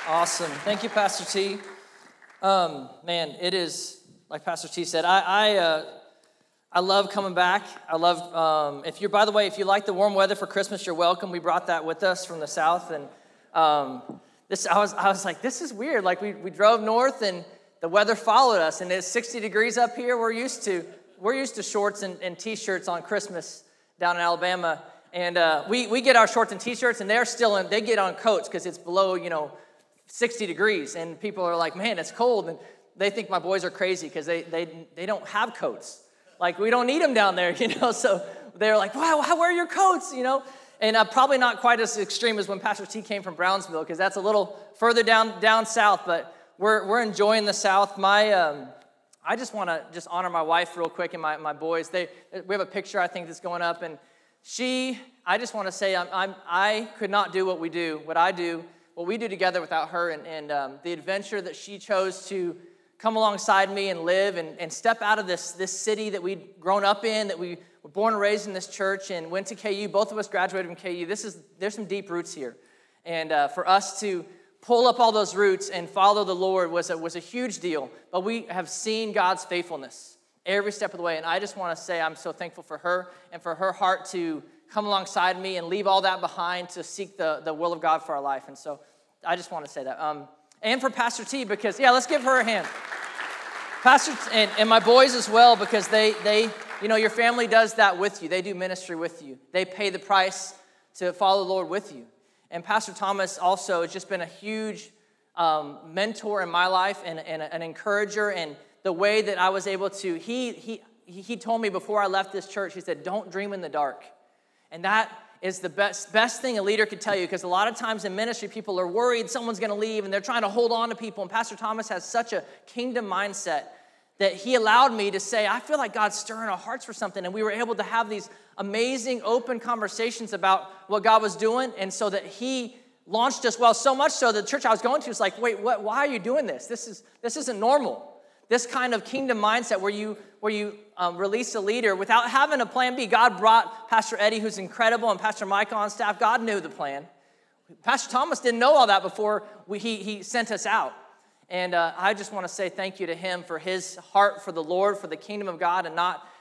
Awesome. Thank you, Pastor T. Man, it is, like Pastor T said, I love coming back. I love, if you like the warm weather for Christmas, you're welcome. We brought that with us from the South. And I was like, this is weird. Like we drove north and the weather followed us, and it's 60 degrees up here. We're used to shorts and T-shirts on Christmas down in Alabama. And we get our shorts and T-shirts, and they get on coats because it's below, 60 degrees, and people are like, man, it's cold, and they think my boys are crazy because they don't have coats. Like, we don't need them down there, so they're like, wow, where are your coats, And probably not quite as extreme as when Pastor T came from Brownsville, because that's a little further down south, but we're enjoying the South. I just want to honor my wife real quick and my boys. We have a picture, I think, that's going up, and I just want to say I could not do what we do together without her, and the adventure that she chose to come alongside me and live and step out of this city that we'd grown up in, that we were born and raised in this church and went to KU. Both of us graduated from KU. There's some deep roots here. And for us to pull up all those roots and follow the Lord was a huge deal. But we have seen God's faithfulness every step of the way. And I just want to say I'm so thankful for her and for her heart to come alongside me and leave all that behind to seek the will of God for our life. And so I just want to say that. And for Pastor T, because, let's give her a hand. Pastor, and my boys as well, because they your family does that with you. They do ministry with you. They pay the price to follow the Lord with you. And Pastor Thomas also has just been a huge mentor in my life and an encourager. And the way that I was able to, he told me before I left this church, he said, don't dream in the dark. And that is the best thing a leader could tell you, because a lot of times in ministry, people are worried someone's going to leave, and they're trying to hold on to people. And Pastor Thomas has such a kingdom mindset that he allowed me to say, I feel like God's stirring our hearts for something. And we were able to have these amazing, open conversations about what God was doing. And so that he launched us well, so much so the church I was going to was like, wait, what? Why are you doing this? This isn't normal. This kind of kingdom mindset where you release a leader without having a plan B. God brought Pastor Eddie, who's incredible, and Pastor Mike on staff. God knew the plan. Pastor Thomas didn't know all that before he sent us out. And I just want to say thank you to him for his heart for the Lord, for the kingdom of God,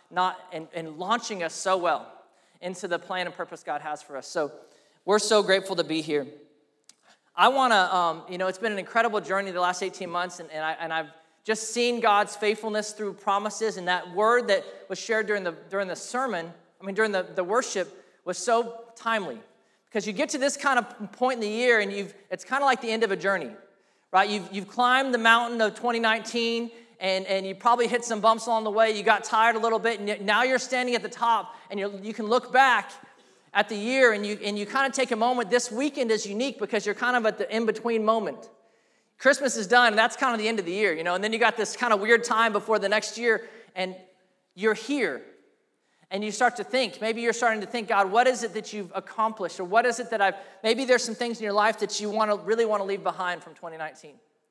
and launching us so well into the plan and purpose God has for us. So we're so grateful to be here. I want to, it's been an incredible journey the last 18 months, and I've just seen God's faithfulness through promises, and that word that was shared during the sermon, during the worship, was so timely. Because you get to this kind of point in the year, and it's kind of like the end of a journey, right? You've climbed the mountain of 2019, and you probably hit some bumps along the way. You got tired a little bit, and now you're standing at the top, and you can look back at the year, and you kind of take a moment. This weekend is unique because you're kind of at the in-between moment. Christmas is done, and that's kind of the end of the year, and then you got this kind of weird time before the next year, and you're here, and you start to think. Maybe you're starting to think, God, what is it that you've accomplished, or what is it that maybe there's some things in your life that you really want to leave behind from 2019.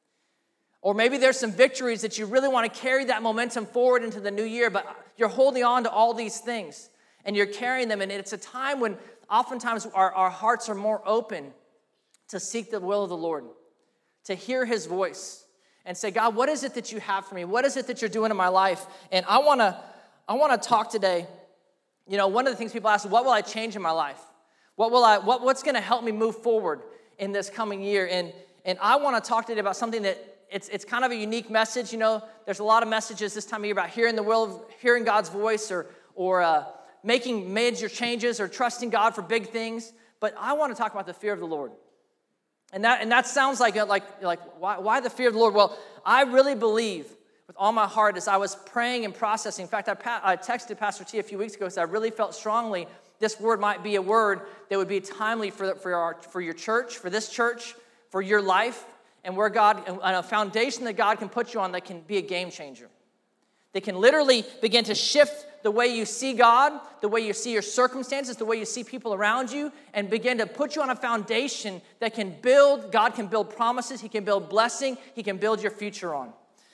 Or maybe there's some victories that you really want to carry that momentum forward into the new year, but you're holding on to all these things, and you're carrying them, and it's a time when oftentimes our hearts are more open to seek the will of the Lord, to hear his voice and say, God, what is it that you have for me? What is it that you're doing in my life? And I want to talk today. One of the things people ask is, what will I change in my life? What's going to help me move forward in this coming year? And I want to talk today about something that it's kind of a unique message. There's a lot of messages this time of year about hearing God's voice or making major changes or trusting God for big things. But I want to talk about the fear of the Lord. And that sounds like why the fear of the Lord? Well, I really believe with all my heart as I was praying and processing. In fact, I texted Pastor T a few weeks ago because I really felt strongly this word might be a word that would be timely for your church, for this church, for your life, and where God, and a foundation that God can put you on that can be a game changer. They can literally begin to shift the way you see God, the way you see your circumstances, the way you see people around you, and begin to put you on a foundation that God can build promises, he can build blessing, he can build your future on.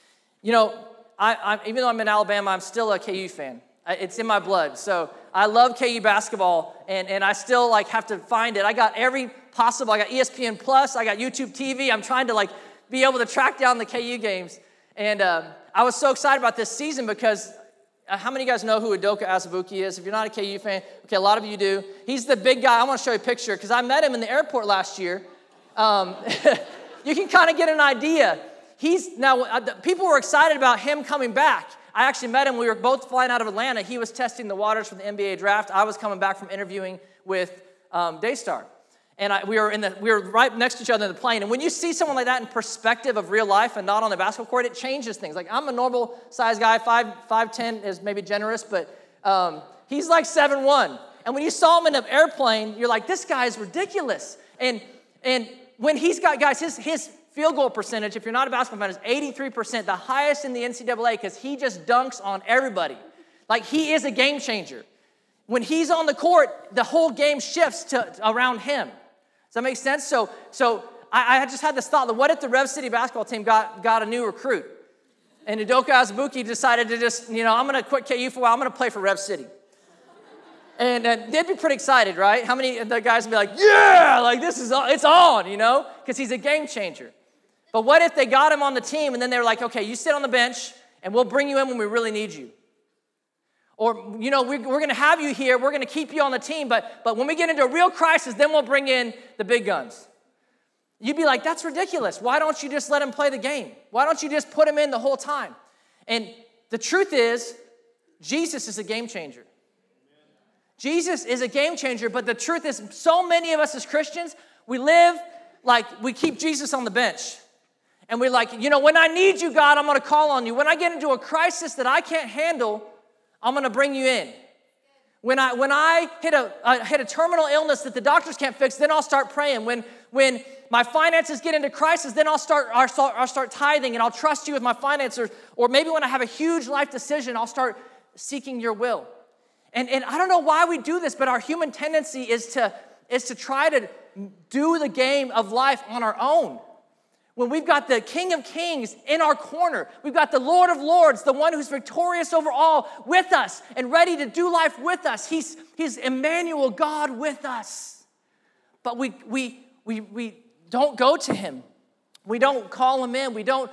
Even though I'm in Alabama, I'm still a KU fan. It's in my blood. So I love KU basketball, and I still have to find it. I got every possible. I got ESPN Plus, I got YouTube TV. I'm trying to be able to track down the KU games. And I was so excited about this season because how many of you guys know who Udoka Azubuike is? If you're not a KU fan, okay, a lot of you do. He's the big guy. I want to show you a picture because I met him in the airport last year. You can kind of get an idea. People were excited about him coming back. I actually met him. We were both flying out of Atlanta. He was testing the waters for the NBA draft. I was coming back from interviewing with Daystar. And we were right next to each other in the plane. And when you see someone like that in perspective of real life and not on the basketball court, it changes things. Like, I'm a normal size guy, 5'10" is maybe generous, but he's like 7'1". And when you saw him in an airplane, you're like, this guy is ridiculous. And when he's got, guys, his field goal percentage, if you're not a basketball fan, is 83%, the highest in the NCAA, because he just dunks on everybody. Like, he is a game changer. When he's on the court, the whole game shifts around him. Does that make sense? So I just had this thought that what if the Rev City basketball team got a new recruit? And Udoka Azubuike decided to just, I'm going to quit KU for a while. I'm going to play for Rev City. And they'd be pretty excited, right? How many of the guys would be like, yeah, like it's on, because he's a game changer. But what if they got him on the team and then they were like, okay, you sit on the bench and we'll bring you in when we really need you. Or, we're going to have you here. We're going to keep you on the team. But when we get into a real crisis, then we'll bring in the big guns. You'd be like, that's ridiculous. Why don't you just let him play the game? Why don't you just put him in the whole time? And the truth is, Jesus is a game changer. Jesus is a game changer, but the truth is, so many of us as Christians, we live like we keep Jesus on the bench. And we're like, when I need you, God, I'm going to call on you. When I get into a crisis that I can't handle, I'm going to bring you in. When I hit a terminal illness that the doctors can't fix, then I'll start praying. When my finances get into crisis, then I'll start tithing and I'll trust you with my finances. Or maybe when I have a huge life decision, I'll start seeking your will. And I don't know why we do this, but our human tendency is to try to do the game of life on our own. When we've got the King of Kings in our corner, we've got the Lord of Lords, the one who's victorious over all, with us and ready to do life with us. He's Emmanuel, God with us. But we don't go to him. We don't call him in. We don't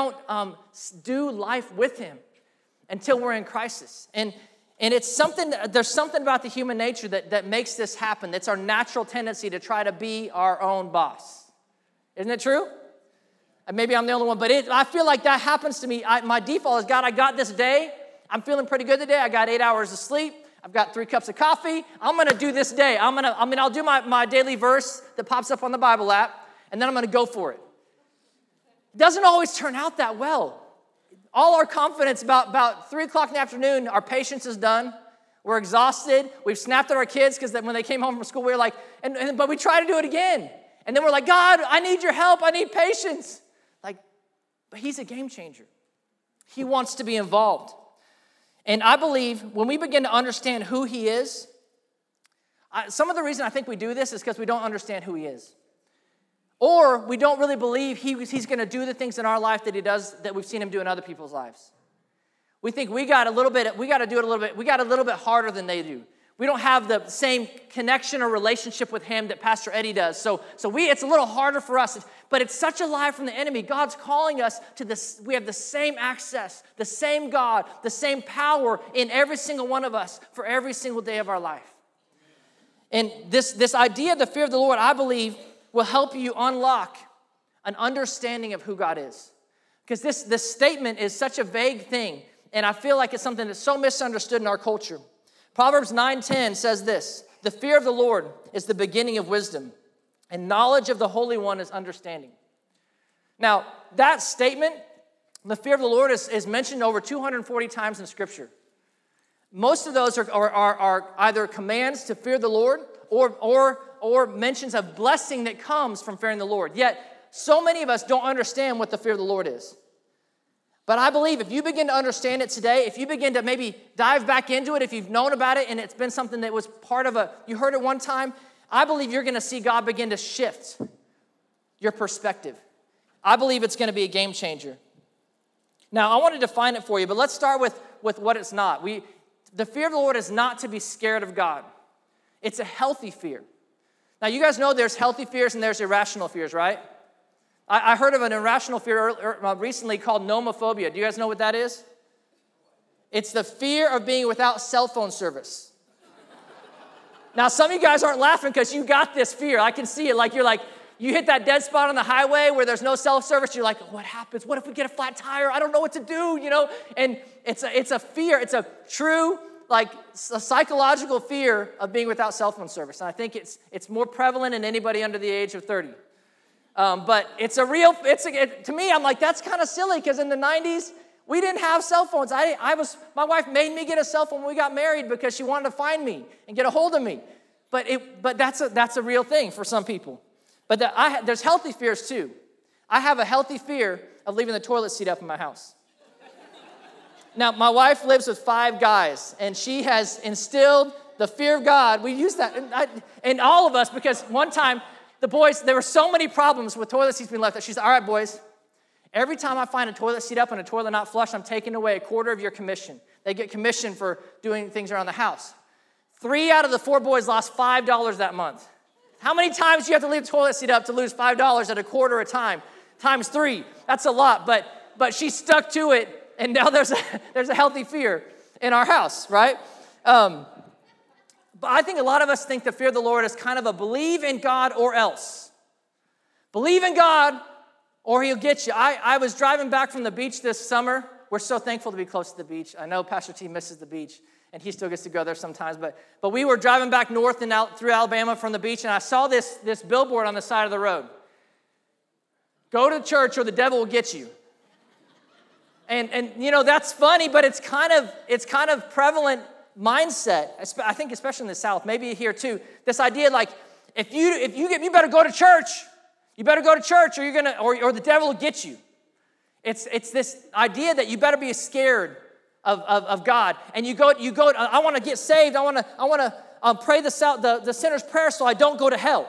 do life with him until we're in crisis. And it's something. There's something about the human nature that makes this happen. It's our natural tendency to try to be our own boss. Isn't it true? And maybe I'm the only one, but I feel like that happens to me. My default is, God, I got this day. I'm feeling pretty good today. I got 8 hours of sleep. I've got 3 cups of coffee. I'm going to do this day. I'll do my daily verse that pops up on the Bible app, and then I'm going to go for it. It doesn't always turn out that well. All our confidence about 3 o'clock in the afternoon, our patience is done. We're exhausted. We've snapped at our kids because when they came home from school, we were like, but we try to do it again. And then we're like, God, I need your help. I need patience. But he's a game changer. He wants to be involved. And I believe when we begin to understand who he is, some of the reason I think we do this is because we don't understand who he is. Or we don't really believe he's going to do the things in our life that he does, that we've seen him do in other people's lives. We think we got to do it a little bit harder than they do. We don't have the same connection or relationship with him that Pastor Eddie does. So it's a little harder for us. But it's such a lie from the enemy. God's calling us to this. We have the same access, the same God, the same power in every single one of us for every single day of our life. And this idea of the fear of the Lord, I believe, will help you unlock an understanding of who God is. Because this statement is such a vague thing, and I feel like it's something that's so misunderstood in our culture. Proverbs 9:10 says this: the fear of the Lord is the beginning of wisdom, and knowledge of the Holy One is understanding. Now, that statement, the fear of the Lord, is mentioned over 240 times in Scripture. Most of those are either commands to fear the Lord or mentions of blessing that comes from fearing the Lord. Yet, so many of us don't understand what the fear of the Lord is. But I believe if you begin to understand it today, if you begin to maybe dive back into it, if you've known about it and it's been something that was part of you heard it one time, I believe you're going to see God begin to shift your perspective. I believe it's going to be a game changer. Now, I want to define it for you, but let's start with what it's not. The fear of the Lord is not to be scared of God. It's a healthy fear. Now, you guys know there's healthy fears and there's irrational fears, right? I heard of an irrational fear recently called nomophobia. Do you guys know what that is? It's the fear of being without cell phone service. Now, some of you guys aren't laughing because you got this fear. I can see it. Like, you hit that dead spot on the highway where there's no cell service. You're like, what happens? What if we get a flat tire? I don't know what to do, And it's a fear. It's a true, a psychological fear of being without cell phone service. And I think it's more prevalent in anybody under the age of 30. But it's a real, to me, I'm like, that's kind of silly because in the 90s, we didn't have cell phones. My wife made me get a cell phone when we got married because she wanted to find me and get a hold of me. But that's a real thing for some people. But there's healthy fears too. I have a healthy fear of leaving the toilet seat up in my house. Now, my wife lives with 5 guys, and she has instilled the fear of God. We use that in all of us because one time, the boys, there were so many problems with toilet seats being left that she's all right, boys, every time I find a toilet seat up and a toilet not flushed, I'm taking away a quarter of your commission. They get commission for doing things around the house. 3 out of the 4 boys lost $5 that month. How many times do you have to leave the toilet seat up to lose $5 at a quarter a time? Times 3. That's a lot, but she stuck to it, and now there's a healthy fear in our house, right? But I think a lot of us think the fear of the Lord is kind of a believe in God or else. Believe in God or he'll get you. I was driving back from the beach this summer. We're so thankful to be close to the beach. I know Pastor T misses the beach, and he still gets to go there sometimes. But we were driving back north and out through Alabama from the beach, and I saw this billboard on the side of the road. Go to church or the devil will get you. And that's funny, but it's kind of prevalent mindset. I think especially in the South, maybe here too. This idea like you better go to church. You better go to church or you're gonna or the devil will get you. It's this idea that you better be scared of God. And you go, I want to get saved. I want to pray the sinner's prayer so I don't go to hell.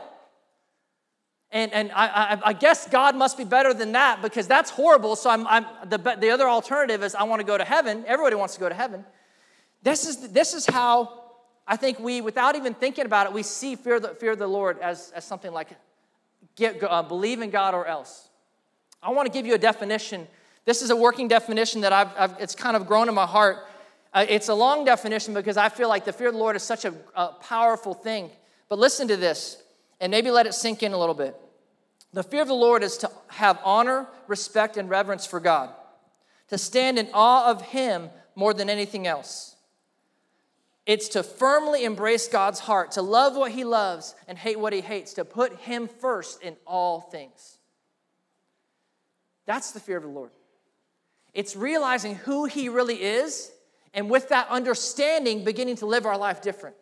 And I guess God must be better than that because that's horrible. So the other alternative is I want to go to heaven. Everybody wants to go to heaven. This is how I think we, without even thinking about it, we see fear of the Lord as something like believe in God or else. I want to give you a definition. This is a working definition that it's kind of grown in my heart. It's a long definition because I feel like the fear of the Lord is such a powerful thing. But listen to this, and maybe let it sink in a little bit. The fear of the Lord is to have honor, respect, and reverence for God, to stand in awe of Him more than anything else. It's to firmly embrace God's heart, to love what He loves and hate what He hates, to put Him first in all things. That's the fear of the Lord. It's realizing who He really is, and with that understanding, beginning to live our life different.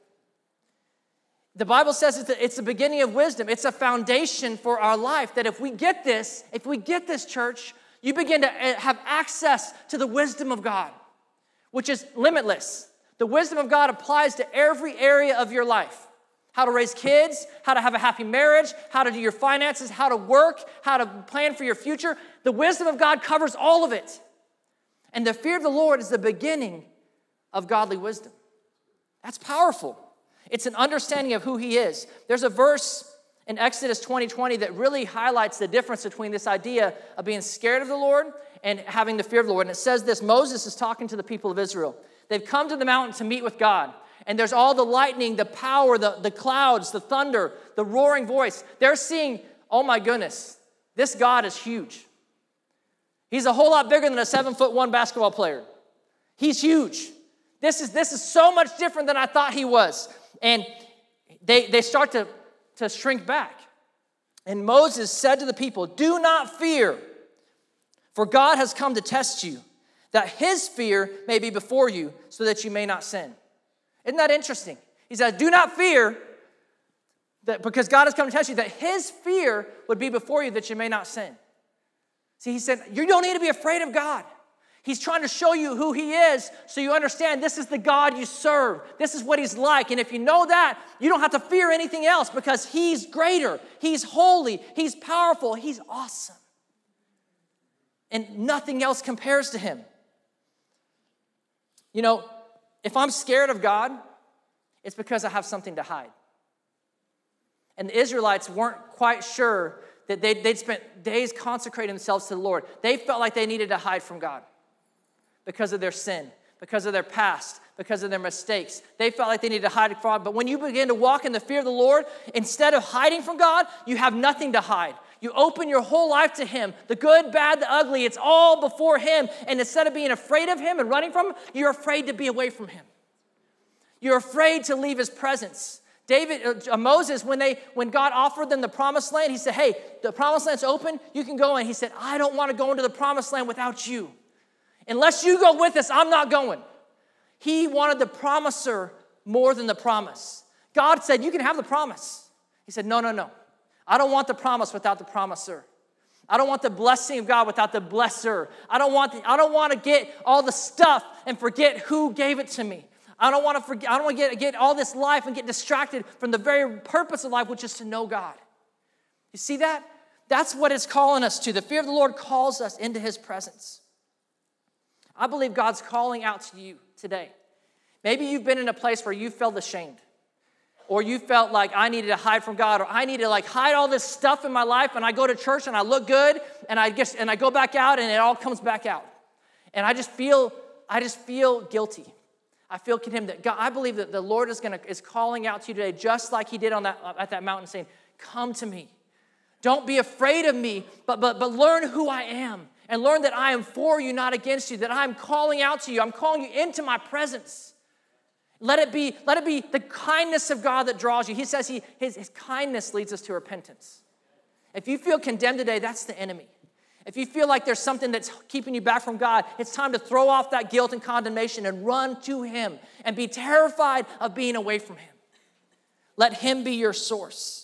The Bible says it's the beginning of wisdom. It's a foundation for our life that if we get this, church, you begin to have access to the wisdom of God, which is limitless. The wisdom of God applies to every area of your life. How to raise kids, how to have a happy marriage, how to do your finances, how to work, how to plan for your future. The wisdom of God covers all of it. And the fear of the Lord is the beginning of godly wisdom. That's powerful. It's an understanding of who He is. There's a verse in Exodus 20:20 that really highlights the difference between this idea of being scared of the Lord and having the fear of the Lord. And it says this, Moses is talking to the people of Israel. They've come to the mountain to meet with God. And there's all the lightning, the power, the clouds, the thunder, the roaring voice. They're seeing, oh my goodness, this God is huge. He's a whole lot bigger than a 7'1" basketball player. He's huge. This is so much different than I thought He was. And they start to shrink back. And Moses said to the people, do not fear, for God has come to test you, that His fear may be before you, so that you may not sin. Isn't that interesting? He says, do not fear, that because God has come to test you, that His fear would be before you, that you may not sin. See, He said, you don't need to be afraid of God. He's trying to show you who He is so you understand this is the God you serve. This is what He's like. And if you know that, you don't have to fear anything else because He's greater. He's holy. He's powerful. He's awesome. And nothing else compares to Him. You know, if I'm scared of God, it's because I have something to hide. and the Israelites weren't quite sure that they'd spent days consecrating themselves to the Lord. They felt like they needed to hide from God because of their sin, because of their past, because of their mistakes. They felt like they needed to hide from God. But when you begin to walk in the fear of the Lord, instead of hiding from God, you have nothing to hide. You open your whole life to Him. The good, bad, the ugly, it's all before Him. And instead of being afraid of Him and running from Him, you're afraid to be away from Him. You're afraid to leave His presence. Moses, when God offered them the promised land, he said, hey, the promised land's open, you can go in. He said, I don't want to go into the promised land without you. Unless you go with us, I'm not going. He wanted the promiser more than the promise. God said, you can have the promise. He said, no. I don't want the promise without the promiser. I don't want the blessing of God without the blesser. I don't want to get all the stuff and forget who gave it to me. I don't want to get all this life and get distracted from the very purpose of life, which is to know God. You see that? That's what it's calling us to. The fear of the Lord calls us into His presence. I believe God's calling out to you today. Maybe you've been in a place where you felt ashamed, or you felt like I needed to hide from God, or I need to hide all this stuff in my life, and I go to church and I look good, and I go back out and it all comes back out. And I just feel guilty. I feel condemned. That God, I believe that the Lord is calling out to you today, just like He did at that mountain, saying, come to me. Don't be afraid of me, but learn who I am, and learn that I am for you, not against you, that I'm calling out to you. I'm calling you into my presence. Let it be the kindness of God that draws you. He says his kindness leads us to repentance. If you feel condemned today, that's the enemy. If you feel like there's something that's keeping you back from God, it's time to throw off that guilt and condemnation and run to Him and be terrified of being away from Him. Let Him be your source.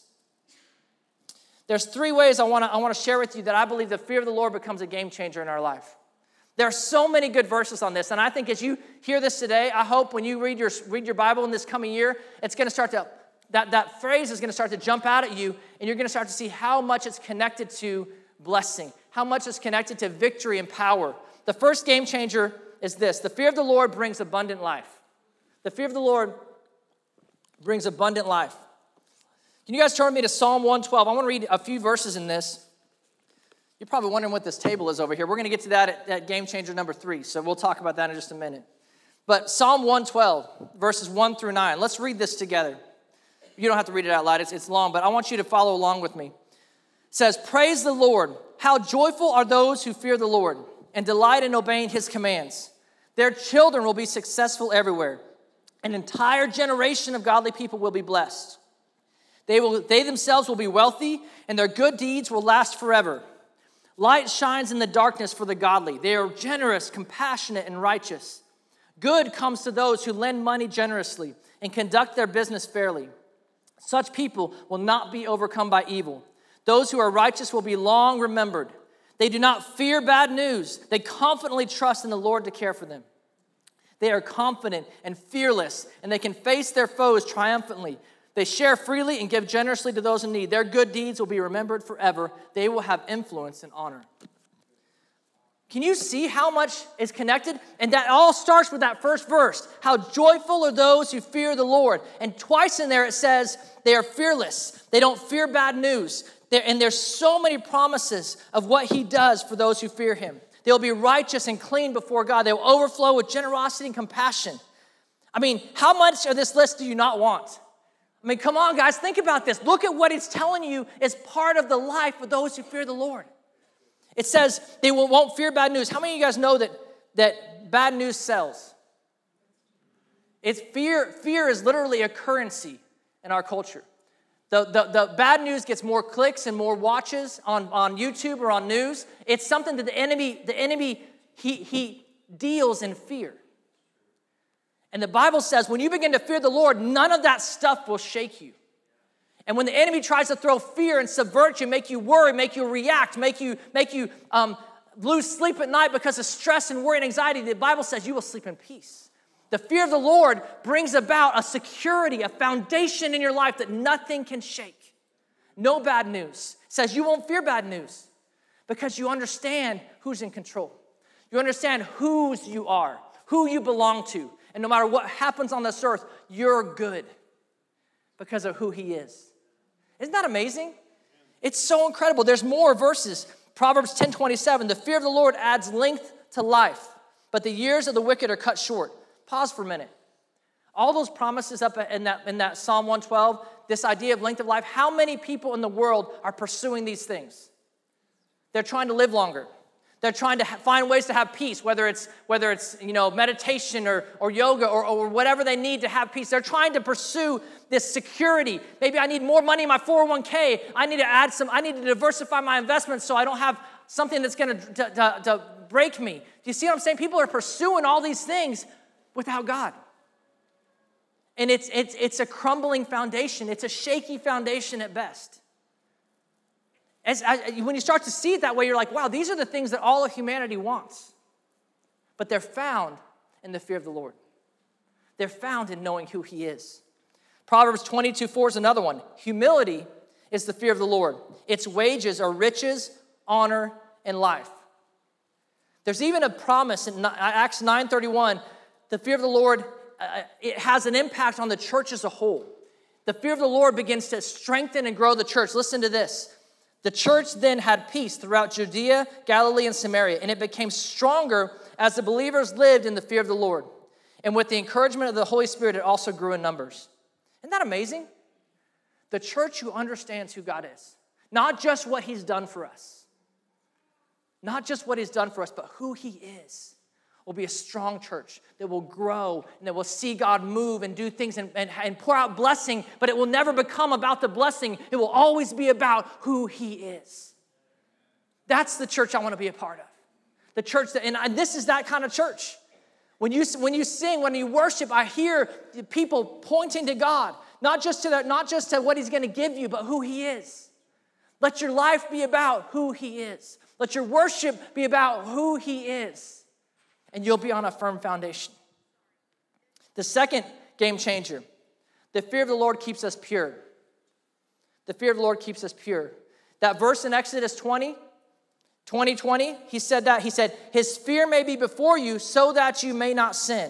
There's 3 ways I want to share with you that I believe the fear of the Lord becomes a game changer in our life. There are so many good verses on this, and I think as you hear this today, I hope when you read your Bible in this coming year, it's going to start to that phrase is going to start to jump out at you, and you're going to start to see how much it's connected to blessing, how much it's connected to victory and power. The first game changer is this: the fear of the Lord brings abundant life. The fear of the Lord brings abundant life. Can you guys turn me to Psalm 112? I want to read a few verses in this. You're probably wondering what this table is over here. We're going to get to that at game changer number 3, so we'll talk about that in just a minute. But Psalm 112, verses 1 through 9. Let's read this together. You don't have to read it out loud. It's long, but I want you to follow along with me. It says, praise the Lord. How joyful are those who fear the Lord and delight in obeying His commands. Their children will be successful everywhere. An entire generation of godly people will be blessed. They themselves will be wealthy, and their good deeds will last forever. Light shines in the darkness for the godly. They are generous, compassionate, and righteous. Good comes to those who lend money generously and conduct their business fairly. Such people will not be overcome by evil. Those who are righteous will be long remembered. They do not fear bad news. They confidently trust in the Lord to care for them. They are confident and fearless, and they can face their foes triumphantly. They share freely and give generously to those in need. Their good deeds will be remembered forever. They will have influence and honor. Can you see how much is connected? And that all starts with that first verse. How joyful are those who fear the Lord. And twice in there it says they are fearless. They don't fear bad news. And there's so many promises of what He does for those who fear Him. They'll be righteous and clean before God. They will overflow with generosity and compassion. I mean, how much of this list do you not want? I mean, come on, guys, think about this. Look at what He's telling you is part of the life of those who fear the Lord. It says they won't fear bad news. How many of you guys know that bad news sells? It's fear. Fear is literally a currency in our culture. The bad news gets more clicks and more watches on YouTube or on news. It's something that the enemy he deals in fear. And the Bible says when you begin to fear the Lord, none of that stuff will shake you. And when the enemy tries to throw fear and subvert you, make you worry, make you react, make you lose sleep at night because of stress and worry and anxiety, the Bible says you will sleep in peace. The fear of the Lord brings about a security, a foundation in your life that nothing can shake. No bad news. It says you won't fear bad news because you understand who's in control. You understand whose you are, who you belong to. And no matter what happens on this earth, you're good because of who He is. Isn't that amazing? It's so incredible. There's more verses. Proverbs 10:27, the fear of the Lord adds length to life, but the years of the wicked are cut short. Pause for a minute. All those promises up in that Psalm 112, this idea of length of life, how many people in the world are pursuing these things? They're trying to live longer. They're trying to find ways to have peace, whether it's meditation or yoga or whatever they need to have peace. They're trying to pursue this security. Maybe I need more money in my 401k. I need to diversify my investments so I don't have something that's going to break me. Do you see what I'm saying? People are pursuing all these things without God. And it's a crumbling foundation. It's a shaky foundation at best. When you start to see it that way, you're like, wow, these are the things that all of humanity wants. But they're found in the fear of the Lord. They're found in knowing who he is. Proverbs 22:4 is another one. Humility is the fear of the Lord. Its wages are riches, honor, and life. There's even a promise in Acts 9:31. The fear of the Lord, it has an impact on the church as a whole. The fear of the Lord begins to strengthen and grow the church. Listen to this. The church then had peace throughout Judea, Galilee, and Samaria, and it became stronger as the believers lived in the fear of the Lord. And with the encouragement of the Holy Spirit, it also grew in numbers. Isn't that amazing? The church who understands who God is. Not just what he's done for us. Not just what he's done for us, but who he is. Will be a strong church that will grow and that will see God move and do things and pour out blessing, but it will never become about the blessing. It will always be about who he is. That's the church I want to be a part of. The church and this is that kind of church. When you sing, when you worship, I hear people pointing to God, not just to what he's going to give you, but who he is. Let your life be about who he is. Let your worship be about who he is. And you'll be on a firm foundation. The second game changer, the fear of the Lord keeps us pure. The fear of the Lord keeps us pure. That verse in Exodus 20, he said that. He said, his fear may be before you so that you may not sin.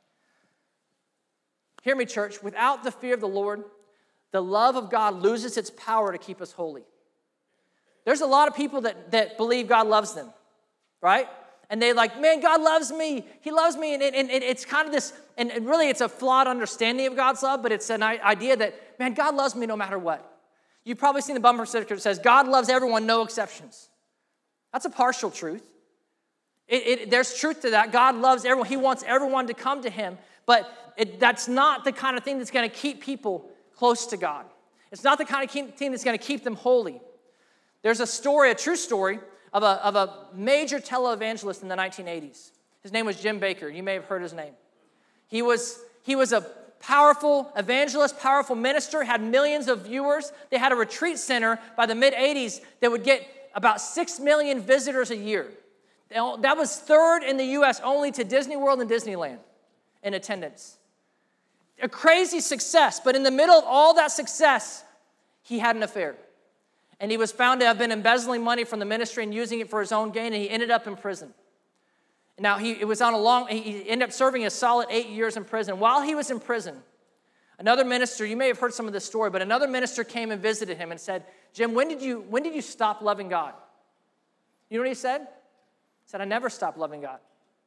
Hear me, church. Without the fear of the Lord, the love of God loses its power to keep us holy. There's a lot of people that believe God loves them, right? And they're like, man, God loves me. He loves me. And it's kind of this, and really it's a flawed understanding of God's love, but it's an idea that, man, God loves me no matter what. You've probably seen the bumper sticker that says, God loves everyone, no exceptions. That's a partial truth. There's truth to that. God loves everyone. He wants everyone to come to him, but that's not the kind of thing that's going to keep people close to God. It's not the kind of thing that's going to keep them holy. There's a true story, of a major televangelist in the 1980s. His name was Jim Bakker. You may have heard his name. He was a powerful evangelist, powerful minister, had millions of viewers. They had a retreat center by the mid-'80s that would get about 6 million visitors a year. That was third in the U.S. only to Disney World and Disneyland in attendance. A crazy success, but in the middle of all that success, he had an affair. And he was found to have been embezzling money from the ministry and using it for his own gain, and he ended up in prison. Now, he ended up serving a solid 8 years in prison. While he was in prison, another minister, you may have heard some of this story, but another minister came and visited him and said, Jim, when did you stop loving God? You know what he said? He said, I never stopped loving God.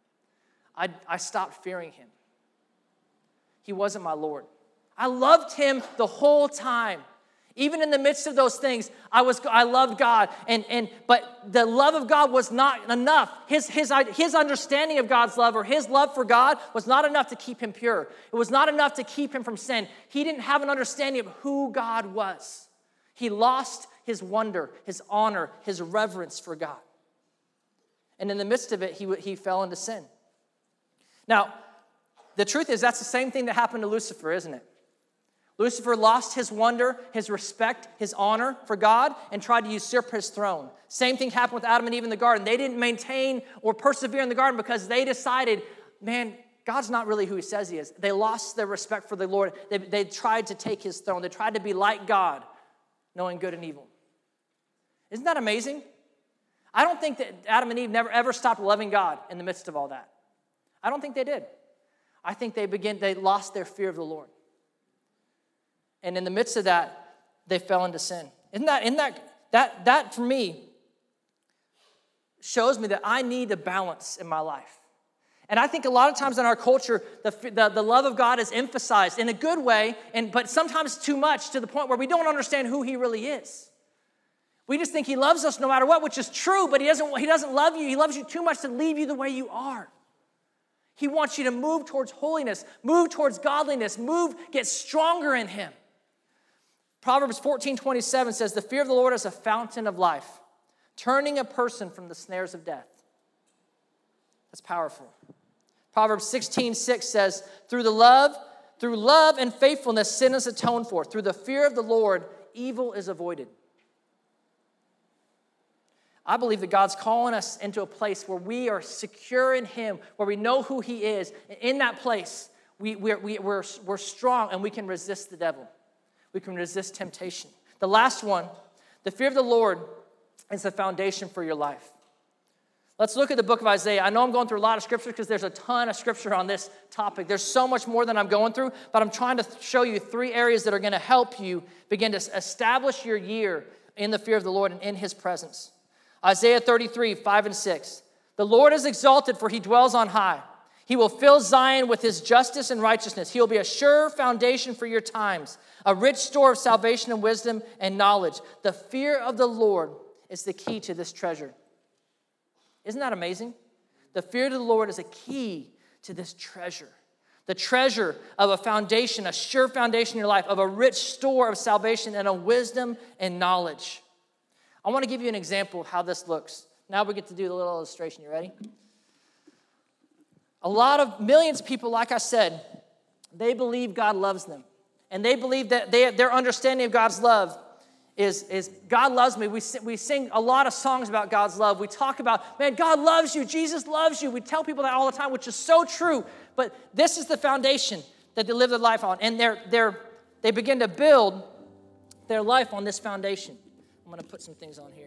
I stopped fearing him. He wasn't my Lord. I loved him the whole time. Even in the midst of those things, I loved God, but the love of God was not enough. His understanding of God's love or his love for God was not enough to keep him pure. It was not enough to keep him from sin. He didn't have an understanding of who God was. He lost his wonder, his honor, his reverence for God. And in the midst of it, he fell into sin. Now, the truth is that's the same thing that happened to Lucifer, isn't it? Lucifer lost his wonder, his respect, his honor for God, and tried to usurp his throne. Same thing happened with Adam and Eve in the garden. They didn't maintain or persevere in the garden because they decided, man, God's not really who he says he is. They lost their respect for the Lord. They tried to take his throne. They tried to be like God, knowing good and evil. Isn't that amazing? I don't think that Adam and Eve never ever stopped loving God in the midst of all that. I don't think they did. I think they lost their fear of the Lord. And in the midst of that, they fell into sin. That for me shows me that I need a balance in my life. And I think a lot of times in our culture, the love of God is emphasized in a good way, but sometimes too much to the point where we don't understand who he really is. We just think he loves us no matter what, which is true, but he doesn't love you. He loves you too much to leave you the way you are. He wants you to move towards holiness, move towards godliness, get stronger in him. Proverbs 14:27 says, the fear of the Lord is a fountain of life, turning a person from the snares of death. That's powerful. Proverbs 16:6 says, through love and faithfulness, sin is atoned for. Through the fear of the Lord, evil is avoided. I believe that God's calling us into a place where we are secure in him, where we know who he is. And in that place, we're strong and we can resist the devil. We can resist temptation. The last one, the fear of the Lord is the foundation for your life. Let's look at the book of Isaiah. I know I'm going through a lot of scripture because there's a ton of scripture on this topic. There's so much more than I'm going through, but I'm trying to show you 3 areas that are going to help you begin to establish your year in the fear of the Lord and in his presence. Isaiah 33:5-6. The Lord is exalted, for he dwells on high. He will fill Zion with his justice and righteousness. He will be a sure foundation for your times, a rich store of salvation and wisdom and knowledge. The fear of the Lord is the key to this treasure. Isn't that amazing? The fear of the Lord is a key to this treasure. The treasure of a foundation, a sure foundation in your life, of a rich store of salvation and a wisdom and knowledge. I want to give you an example of how this looks. Now we get to do the little illustration. You ready? Millions of people, like I said, they believe God loves them. And they believe that their understanding of God's love is God loves me. We sing a lot of songs about God's love. We talk about, man, God loves you. Jesus loves you. We tell people that all the time, which is so true. But this is the foundation that they live their life on. And they begin to build their life on this foundation. I'm going to put some things on here.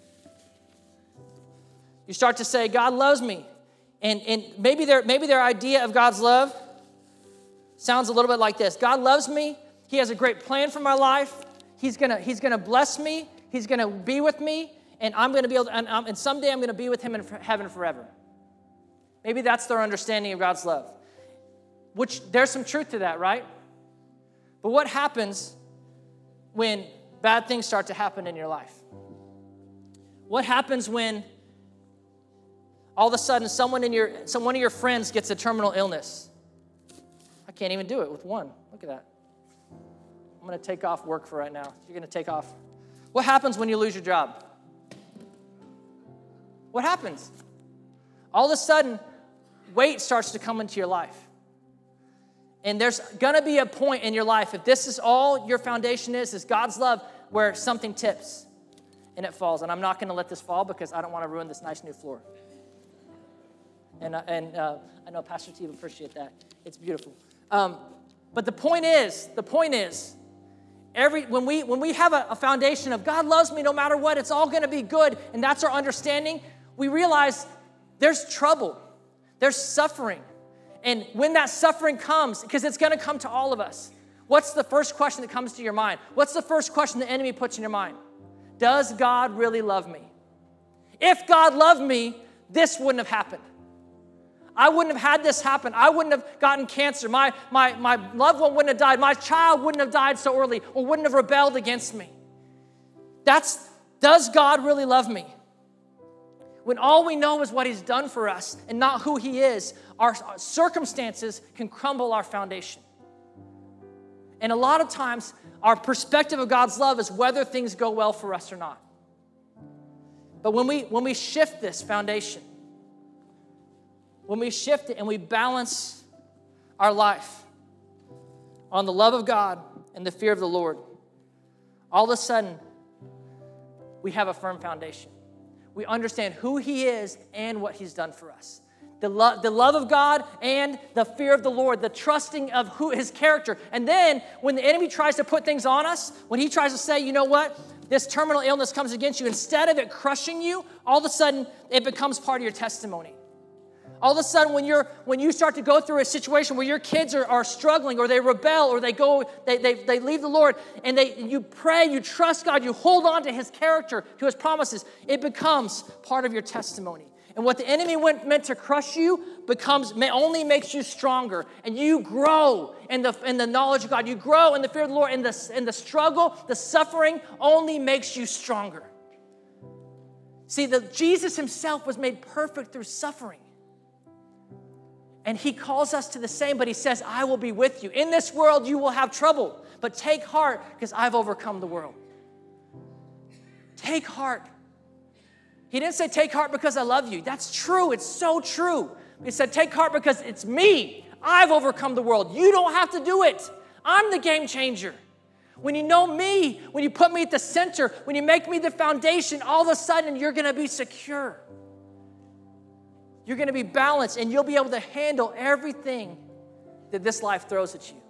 You start to say, God loves me. And maybe their idea of God's love sounds a little bit like this. God loves me. He has a great plan for my life. He's gonna bless me. He's gonna be with me, and I'm gonna be able to, and someday I'm gonna be with him in heaven forever. Maybe that's their understanding of God's love. Which there's some truth to that, right? But what happens when bad things start to happen in your life? What happens when all of a sudden one of your friends gets a terminal illness? I can't even do it with one. Look at that. I'm going to take off work for right now. You're going to take off. What happens when you lose your job? What happens? All of a sudden, weight starts to come into your life. And there's going to be a point in your life, if this is all your foundation is God's love, where something tips and it falls. And I'm not going to let this fall because I don't want to ruin this nice new floor. And I know Pastor T would appreciate that. It's beautiful. But the point is, when we have a foundation of God loves me no matter what, it's all going to be good, and that's our understanding, we realize there's trouble, there's suffering. And when that suffering comes, because it's going to come to all of us, what's the first question that comes to your mind? What's the first question the enemy puts in your mind? Does God really love me? If God loved me, this wouldn't have happened. I wouldn't have had this happen. I wouldn't have gotten cancer. My loved one wouldn't have died. My child wouldn't have died so early or wouldn't have rebelled against me. Does God really love me? When all we know is what he's done for us and not who he is, our circumstances can crumble our foundation. And a lot of times, our perspective of God's love is whether things go well for us or not. But when we shift this foundation, when we shift it and we balance our life on the love of God and the fear of the Lord, all of a sudden, we have a firm foundation. We understand who he is and what he's done for us. The love of God and the fear of the Lord, the trusting of his character. And then when the enemy tries to put things on us, when he tries to say, you know what, this terminal illness comes against you, instead of it crushing you, all of a sudden it becomes part of your testimony. All of a sudden, when you start to go through a situation where your kids are struggling, or they rebel, or they leave the Lord, and you pray, you trust God, you hold on to His character, to His promises, it becomes part of your testimony. And what the enemy meant to crush you only makes you stronger, and you grow in the knowledge of God. You grow in the fear of the Lord, and the struggle, the suffering only makes you stronger. See, Jesus Himself was made perfect through suffering. And He calls us to the same, but He says, I will be with you. In this world, you will have trouble, but take heart because I've overcome the world. Take heart. He didn't say take heart because I love you. That's true. It's so true. He said take heart because it's me. I've overcome the world. You don't have to do it. I'm the game changer. When you know me, when you put me at the center, when you make me the foundation, all of a sudden you're going to be secure. You're going to be balanced, and you'll be able to handle everything that this life throws at you.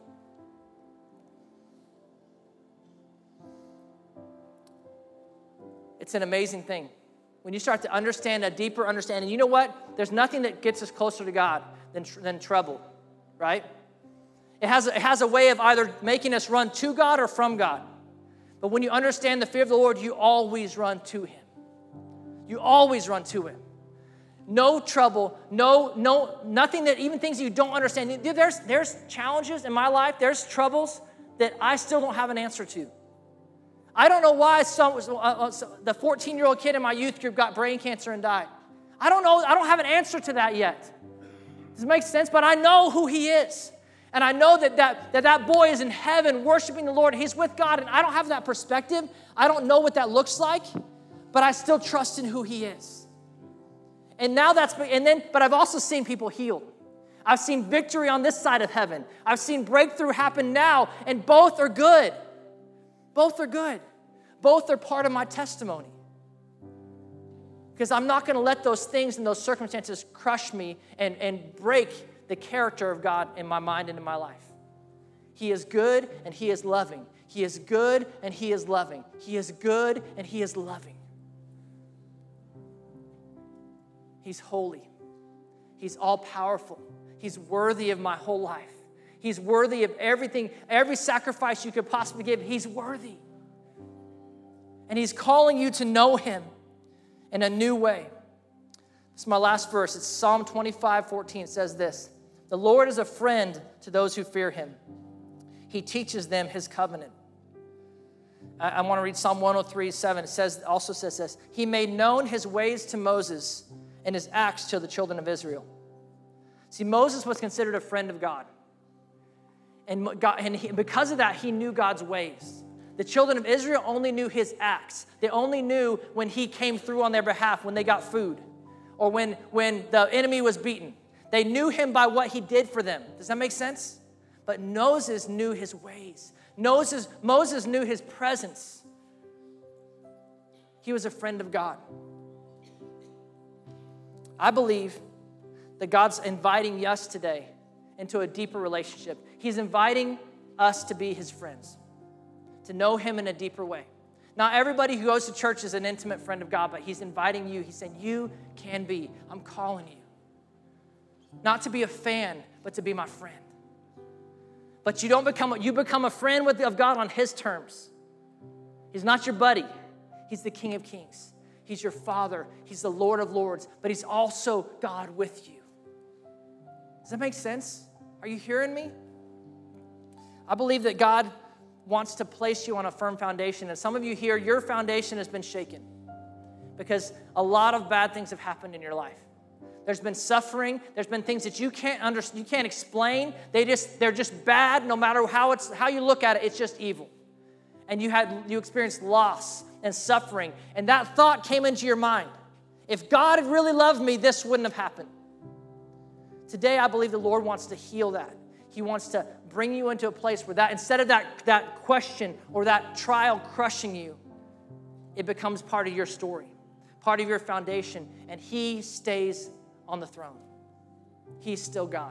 It's an amazing thing. When you start to understand a deeper understanding, you know what? There's nothing that gets us closer to God than trouble, right? It has a way of either making us run to God or from God. But when you understand the fear of the Lord, you always run to Him. You always run to Him. No trouble, nothing that, even things you don't understand. There's challenges in my life, there's troubles that I still don't have an answer to. I don't know why the 14-year-old kid in my youth group got brain cancer and died. I don't know. I don't have an answer to that yet. Does it make sense? But I know who he is. And I know that boy is in heaven worshiping the Lord. He's with God, and I don't have that perspective. I don't know what that looks like, but I still trust in who he is. And now but I've also seen people healed. I've seen victory on this side of heaven. I've seen breakthrough happen now, and both are good. Both are good. Both are part of my testimony. Because I'm not going to let those things and those circumstances crush me and break the character of God in my mind and in my life. He is good and he is loving. He is good and he is loving. He is good and he is loving. He's holy. He's all-powerful. He's worthy of my whole life. He's worthy of everything, every sacrifice you could possibly give. He's worthy. And he's calling you to know him in a new way. This is my last verse. It's Psalm 25:14. It says this: "The Lord is a friend to those who fear him. He teaches them his covenant." I want to read Psalm 103:7. It also says this: "He made known his ways to Moses and his acts to the children of Israel." See, Moses was considered a friend of God. And because of that, he knew God's ways. The children of Israel only knew his acts. They only knew when he came through on their behalf, when they got food, or when the enemy was beaten. They knew him by what he did for them. Does that make sense? But Moses knew his ways. Moses knew his presence. He was a friend of God. I believe that God's inviting us today into a deeper relationship. He's inviting us to be his friends, to know him in a deeper way. Not everybody who goes to church is an intimate friend of God, but he's inviting you. He's saying, you can be. I'm calling you. Not to be a fan, but to be my friend. But you become a friend of God on his terms. He's not your buddy. He's the King of Kings. He's your Father. He's the Lord of Lords, but he's also God with you. Does that make sense? Are you hearing me? I believe that God wants to place you on a firm foundation. And some of you here, your foundation has been shaken because a lot of bad things have happened in your life. There's been suffering. There's been things that you can't understand, you can't explain. They're just bad. No matter how you look at it, it's just evil. And you experienced loss and suffering. And that thought came into your mind. If God had really loved me, this wouldn't have happened. Today, I believe the Lord wants to heal that. He wants to bring you into a place where that, instead of that question or that trial crushing you, it becomes part of your story, part of your foundation, and he stays on the throne. He's still God.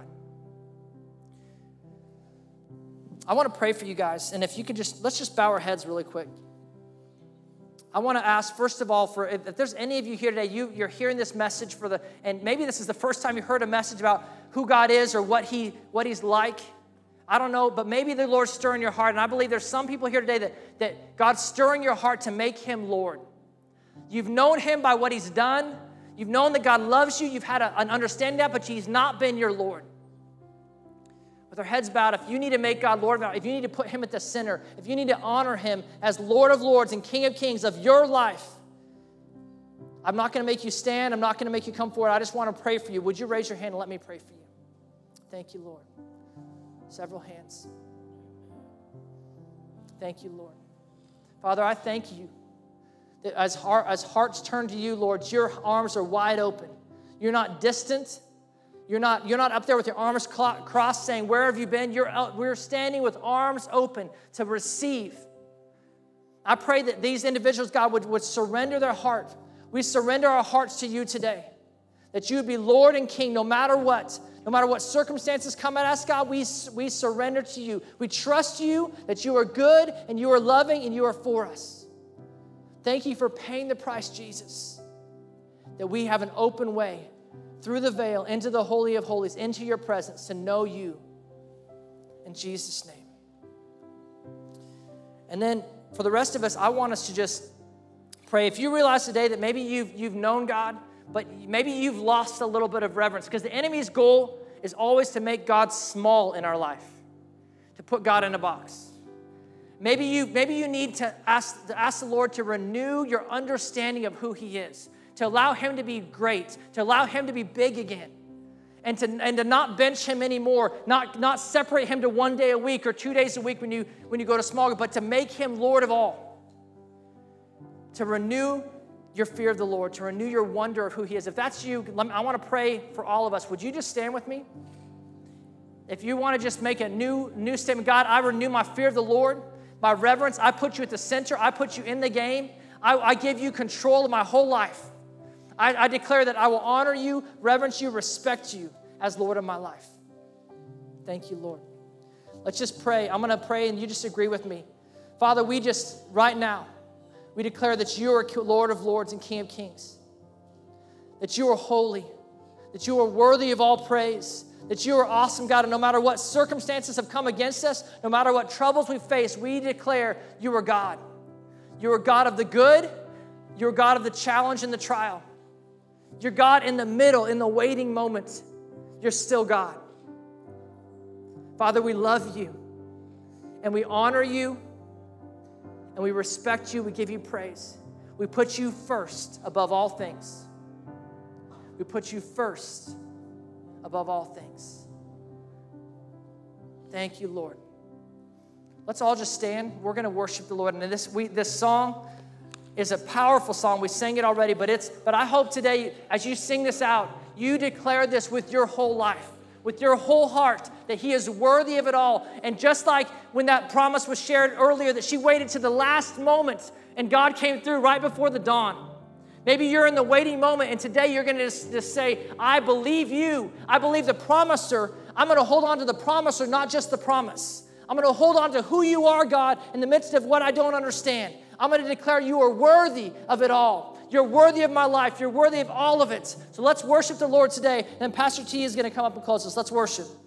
I want to pray for you guys, and if you could let's just bow our heads really quick. I want to ask, first of all, for if there's any of you here today, you're hearing this message and maybe this is the first time you heard a message about who God is or what He's like. I don't know, but maybe the Lord's stirring your heart. And I believe there's some people here today that God's stirring your heart to make Him Lord. You've known Him by what He's done. You've known that God loves you. You've had an understanding of that, but He's not been your Lord. With our heads bowed, if you need to make God Lord, if you need to put Him at the center, if you need to honor Him as Lord of Lords and King of Kings of your life, I'm not going to make you stand. I'm not going to make you come forward. I just want to pray for you. Would you raise your hand and let me pray for you? Thank you, Lord. Several hands. Thank you, Lord. Father, I thank you that as hearts turn to you, Lord, your arms are wide open. You're not distant. You're not up there with your arms crossed saying, where have you been? We're standing with arms open to receive. I pray that these individuals, God, would surrender their heart. We surrender our hearts to you today. That you would be Lord and King no matter what. No matter what circumstances come at us, God, we surrender to you. We trust you that you are good and you are loving and you are for us. Thank you for paying the price, Jesus, that we have an open way through the veil into the Holy of Holies, into your presence to know you. In Jesus' name. And then for the rest of us, I want us to just pray. If you realize today that maybe you've known God, but maybe you've lost a little bit of reverence, because the enemy's goal is always to make God small in our life, to put God in a box. Maybe you need to ask the Lord to renew your understanding of who He is, to allow Him to be great, to allow Him to be big again, and to not bench Him anymore, not separate Him to 1 day a week or 2 days a week when you go to small group, but to make Him Lord of all, to renew your fear of the Lord, to renew your wonder of who He is. If that's you, I want to pray for all of us. Would you just stand with me? If you want to just make a new statement, God, I renew my fear of the Lord, my reverence. I put you at the center. I put you in the game. I give you control of my whole life. I declare that I will honor you, reverence you, respect you as Lord of my life. Thank you, Lord. Let's just pray. I'm going to pray and you just agree with me. Father, right now, we declare that you are Lord of Lords and King of Kings, that you are holy, that you are worthy of all praise, that you are awesome, God, and no matter what circumstances have come against us, no matter what troubles we face, we declare you are God. You are God of the good, you're God of the challenge and the trial. You're God in the middle, in the waiting moment. You're still God. Father, we love you, and we honor you, and we respect you. We give you praise. We put you first above all things. We put you first above all things. Thank you, Lord. Let's all just stand. We're going to worship the Lord. And this song is a powerful song. We sang it already, but I hope today, as you sing this out, you declare this with your whole life, with your whole heart, that He is worthy of it all. And just like when that promise was shared earlier, that she waited to the last moment and God came through right before the dawn. Maybe you're in the waiting moment, and today you're going to just say, I believe you. I believe the promiser. I'm going to hold on to the promiser, not just the promise. I'm going to hold on to who you are, God, in the midst of what I don't understand. I'm going to declare you are worthy of it all. You're worthy of my life. You're worthy of all of it. So let's worship the Lord today. And Pastor T is going to come up and close us. Let's worship.